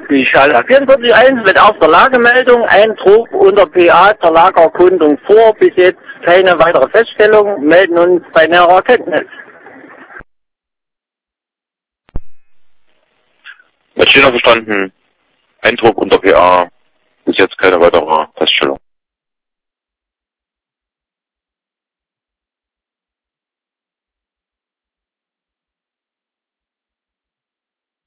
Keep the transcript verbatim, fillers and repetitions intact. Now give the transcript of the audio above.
Die Schalter vierundvierzig eins mit erster Lagemeldung, Eintrug unter P A zur Lagerkundung vor, bis jetzt keine weitere Feststellung, melden uns bei näherer Erkenntnis. Mit Schiller verstanden, Eindruck unter P A, bis jetzt keine weitere Feststellung.